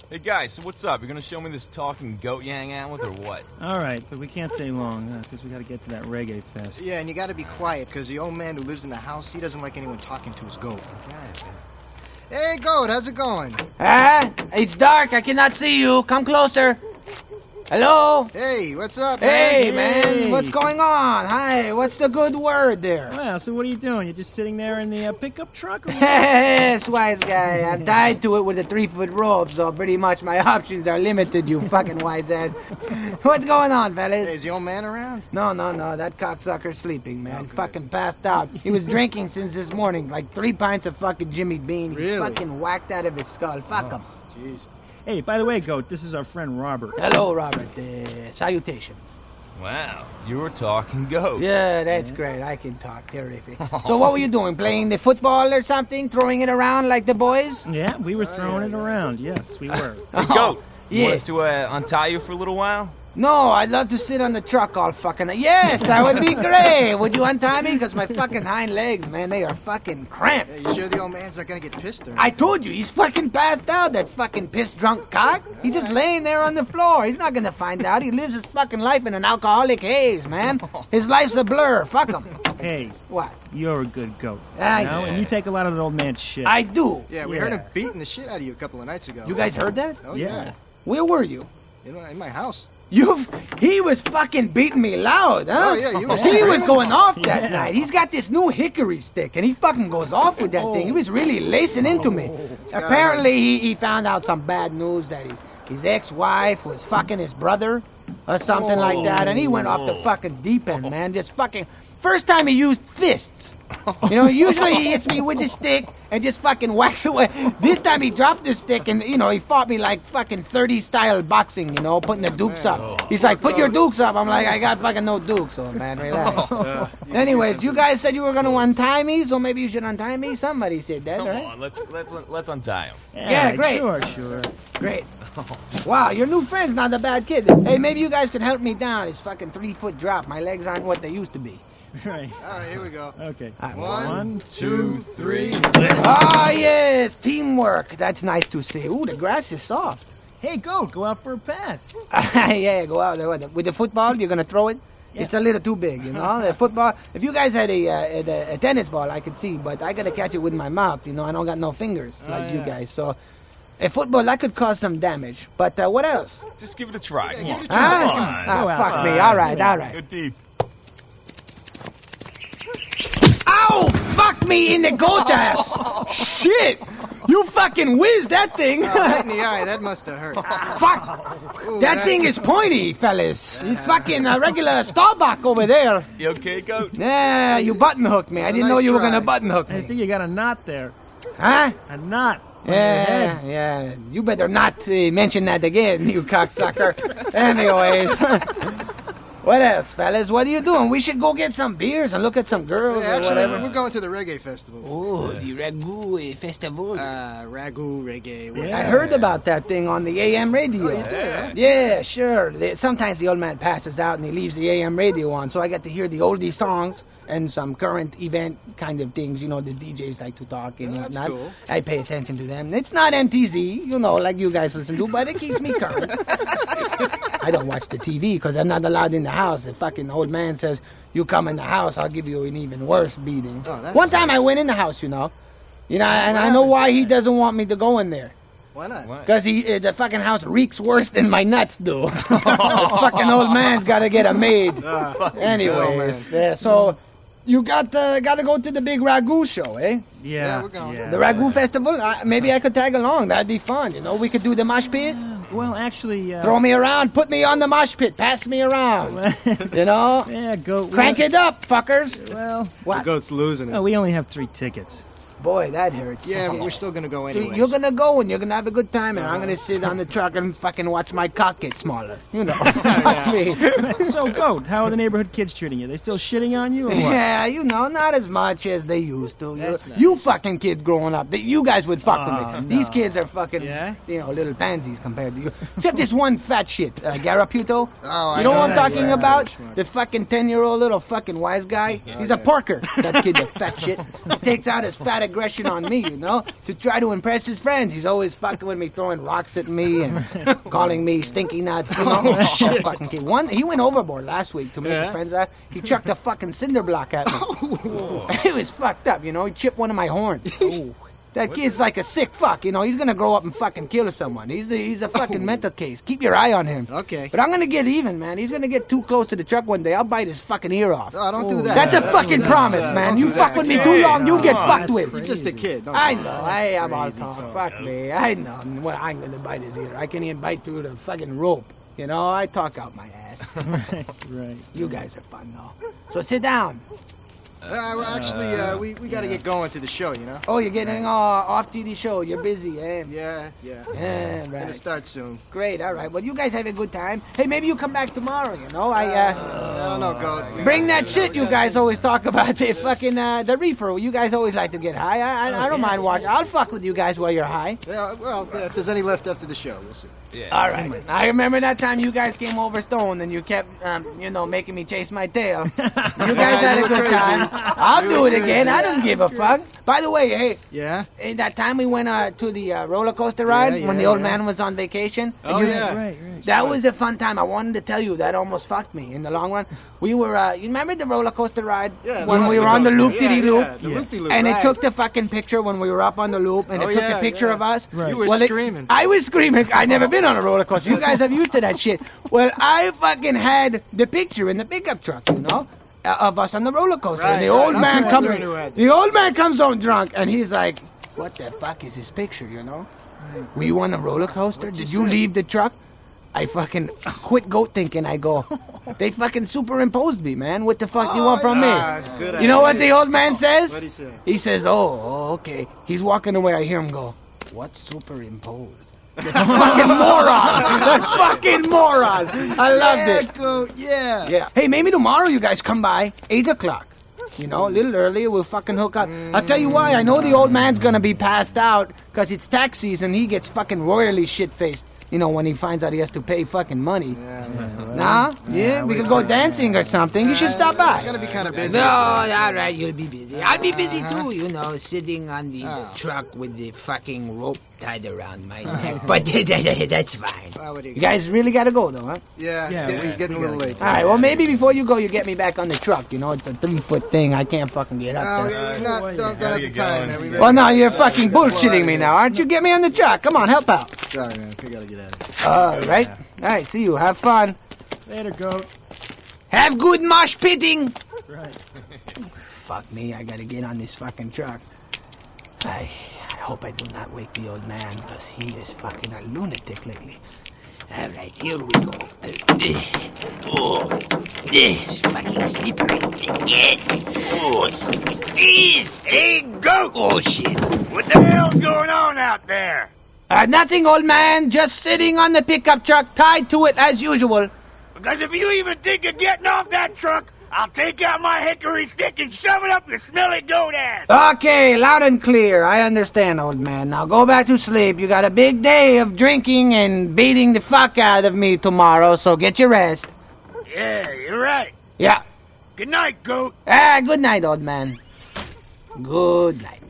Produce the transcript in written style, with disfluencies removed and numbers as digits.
Hey guys, so what's up? You're gonna show me this talking goat you hang out with or what? All right, but we can't stay long because we got to get to that reggae fest. Yeah, and you gotta be quiet because the old man who lives in the house, he doesn't like anyone talking to his goat. Hey, goat, how's it going? It's dark. I cannot see you. Come closer. Hello? Hey, what's up, Hey, man? man. What's going on? Hi, what's the good word there? Well, so what are you doing? You're just sitting there in the pickup truck? Or what? Yes, wise guy. I'm tied to it with a 3-foot rope, so pretty much my options are limited, you fucking wise ass. What's going on, fellas? Hey, is the old man around? No. That cocksucker's sleeping, man. Fucking passed out. He was drinking since this morning, like 3 pints of fucking Jimmy Bean. He's Really? fucking whacked out of his skull. Fuck him. Jeez. Hey, by the way, Goat, this is our friend Robert. Hello, Robert. Salutation. Wow, you're a talking goat. Yeah, that's great. I can talk. Terrific. So what were you doing? Playing the football or something? Throwing it around like the boys? Yeah, we were throwing it around. Yes, we were. Hey, goat, you yeah. want us to untie you for a little while? No, I'd love to sit on the truck all fucking... Yes, that would be great. Would you untie me? Because my fucking hind legs, man, they are fucking cramped. Hey, you sure the old man's not gonna get pissed or I told you, he's fucking passed out, that fucking piss-drunk cock. He's just laying there on the floor. He's not gonna find out. He lives his fucking life in an alcoholic haze, man. His life's a blur. Fuck him. Hey, What? you're a good goat. Ah, you know? yeah. And you take a lot of the old man's shit. I do. Yeah, we heard him beating the shit out of you a couple of nights ago. You guys heard that? Oh, Yeah. Where were you? In my house. He was fucking beating me loud, huh? Oh, yeah, you was He was screaming. going off that night. He's got this new hickory stick, and he fucking goes off with that thing. He was really lacing into me. Apparently, he found out some bad news that his ex-wife was fucking his brother or something like that, and he went off the fucking deep end, man. Just fucking... First time he used fists. You know, usually he hits me with the stick and just fucking whacks away. This time he dropped the stick and, you know, he fought me like fucking 30 style boxing, you know, putting the dukes up. He's like, put your dukes up. I'm like, I got fucking no dukes, so man, relax. Anyways, you guys said you were going to untie me, so maybe you should untie me? Somebody said that, Come right? on, let's untie him. Yeah, great. Sure. Great. Wow, your new friend's not a bad kid. Hey, maybe you guys could help me down. It's fucking 3-foot drop. My legs aren't what they used to be. Right. All right, here we go. Okay. One, two, three. Ah, yes, teamwork. That's nice to see. Ooh, the grass is soft. Hey, Goat, go out for a pass. Yeah, go out there with the football. You're gonna throw it. Yeah. It's a little too big, you know. The football. If you guys had a tennis ball, I could see, but I gotta catch it with my mouth. You know, I don't got no fingers like you guys. So, a football that could cause some damage. But what else? Just give it a try. Come on. give it Huh? a try. Come on. Ah, Go out. fuck me. All right. Go deep. Ow! Fuck me in the goat ass! Shit! You fucking whizzed that thing! Right in the eye, that must have hurt. Fuck! Ooh, That thing is pointy, fellas. You fucking regular Starbuck over there. You okay, goat? Yeah, you button hooked me. I didn't know nice you were try. gonna button hook I me. think you got a knot there. Huh? A knot. on your head. Yeah. You better not mention that again, you cocksucker. Anyways. What else, fellas? What are you doing? We should go get some beers and look at some girls Yeah, or actually, whatever. we're going to the reggae festival. Oh, the Ragu Festival. Ragu reggae. what- Yeah. I heard about that thing on the AM radio. you did, huh? Yeah, sure. Sometimes the old man passes out and he leaves the AM radio on, so I get to hear the oldie songs and some current event kind of things. You know, the DJs like to talk and That's whatnot. cool. I pay attention to them. It's not MTZ, you know, like you guys listen to, but it keeps me current. I don't watch the TV because I'm not allowed in the house. The fucking old man says, you come in the house, I'll give you an even worse beating. Oh, that's One time I nice. went in the house, you know, and I know why he doesn't want me to go in there. Why not? Because the fucking house reeks worse than my nuts do. The fucking old man's got to get a maid. Anyways, yeah, so you got to go to the big Ragu show, eh? Yeah. we're going. The Ragu Festival? Maybe I could tag along. That'd be fun. You know, we could do the mosh pit. Well, actually, Throw me around. Put me on the mosh pit. Pass me around. You know? yeah, Goat. Crank it up, fuckers. Well, The What? goat's losing it. we only have 3 tickets. Boy, that hurts. Yeah, but we're still gonna go anyway. You're gonna go and you're gonna have a good time, and I'm gonna sit on the truck and fucking watch my cock get smaller. You know, fuck me. So, Goat, how are the neighborhood kids treating you? They still shitting on you or what? Yeah, you know, not as much as they used to. That's You nice. fucking kids growing up, you guys would fuck with me. no. These kids are fucking, Yeah? you know, little pansies compared to you. Except this one fat shit, Garaputo. Oh, I You know know what I'm that talking guy. about? Schmuck. The fucking 10-year-old little fucking wise guy. He's a porker. That kid, a fat shit. He takes out his fat aggression on me, you know, to try to impress his friends. He's always fucking with me, throwing rocks at me and calling me stinky nuts. You know? Shit. Fucking kid. He went overboard last week to make his friends laugh. He chucked a fucking cinder block at me. It was fucked up, you know. He chipped one of my horns. That kid's like a sick fuck, you know. He's gonna grow up and fucking kill someone. He's a fucking mental case. Keep your eye on him. Okay. But I'm gonna get even, man. He's gonna get too close to the truck one day. I'll bite his fucking ear off. Oh, don't do that. That's a fucking promise, man. You fuck with me too long, you get fucked with. He's just a kid. Don't I do know. I am all talk. Fuck me. I know. Well, I'm gonna bite his ear. I can even bite through the fucking rope. You know, I talk out my ass. Right. You guys are fun, though. So sit down. Well, actually, we got to get going to the show, you know? Oh, you're getting off to the show. You're busy, eh? Yeah. Yeah, Gonna right. start soon. Great, all right. Well, you guys have a good time. Hey, maybe you come back tomorrow, you know? I don't know, Goat. Bring that shit you guys always talk about, the fucking, the reefer. You guys always like to get high. I don't mind watching. I'll fuck with you guys while you're high. Yeah, well, if there's any left after the show, we'll see. All right. I remember that time you guys came over stoned and you kept, making me chase my tail. You guys had a good time. I'll do it again. I don't give a fuck. By the way, hey. Yeah? That time we went to the roller coaster ride when the old man was on vacation. Oh, yeah. Right. That was a fun time. I wanted to tell you that almost fucked me in the long run. We were, you remember the roller coaster ride? Yeah. When we were on the loop-de-dee-loop? The loop-de-loop. And right. it took the fucking picture when we were up on the loop, and it took the picture of us. Right. You were Well, screaming. I was screaming. I never been on a roller coaster. You guys have used to that shit. Well, I fucking had the picture in the pickup truck, you know, of us on the roller coaster. And the old man comes. The old man comes home drunk, and he's like, "What the fuck is this picture? You know? Were you on a roller coaster? Did you leave the truck?" I fucking quit goat thinking. I go, they fucking superimposed me, man. What the fuck do you want from me? You know what the old man says? What'd he say? He says, oh, okay. He's walking away. I hear him go, what superimposed? That fucking moron! That fucking moron! I loved it. Goat, yeah. Yeah. Hey, maybe tomorrow you guys come by, 8 o'clock. You know, a little earlier, we'll fucking hook up. I'll tell you why. I know the old man's gonna be passed out, because it's tax season. He gets fucking royally shit-faced. You know, when he finds out he has to pay fucking money. Nah? Yeah? We could go dancing or something. You should stop by. It's gonna be kind of busy. No, all right, you'll be busy. I'll be busy too, you know, sitting on the truck with the fucking rope tied around my neck. But that's fine. You guys really gotta go, though, huh? Yeah, Yeah, it's getting a little late. All right, well, maybe before you go, you get me back on the truck. You know, it's a 3-foot thing. I can't fucking get up there. Don't have the time, man. Well, now you're fucking bullshitting me now, aren't you? Get me on the truck. Come on, help out. Sorry, man. We gotta get out of here. All right. All right, see you. Have fun. Later, goat. Have good mosh pitting. Right. Fuck me, I gotta get on this fucking truck. I hope I do not wake the old man, because he is fucking a lunatic lately. All right, here we go. Oh, this fucking slippery again. Oh, this ain't go. Oh, shit. What the hell's going on out there? Nothing, old man. Just sitting on the pickup truck, tied to it as usual. Because if you even think of getting off that truck, I'll take out my hickory stick and shove it up your smelly goat ass. Okay, loud and clear. I understand, old man. Now go back to sleep. You got a big day of drinking and beating the fuck out of me tomorrow, so get your rest. Yeah, you're right. Yeah. Good night, goat. Good night, old man. Good night.